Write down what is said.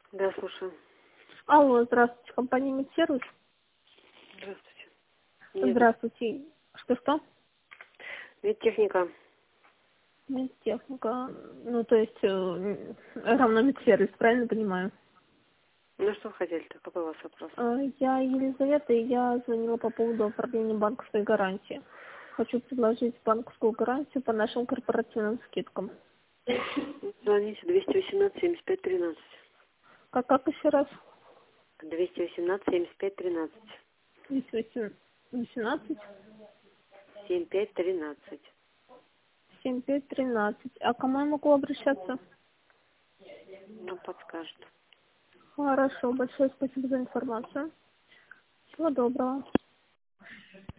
Да, слушаю. Алло, здравствуйте, компания Медсервис. Здравствуйте. Нет, Здравствуйте. Что-что? медтехника. Медтехника. Ну, то есть, равно Медсервис, правильно понимаю? Ну, что вы хотели-то? Какой у вас вопрос? Я Елизавета, и я звонила по поводу оформления банковской гарантии. Хочу предложить банковскую гарантию по нашим корпоративным скидкам. Звоните 218-75-13. Как еще раз? 218-75-13. 18, 75-13. 7513. А к кому я могу обращаться? Ну, подскажет. Хорошо, большое спасибо за информацию. Всего доброго.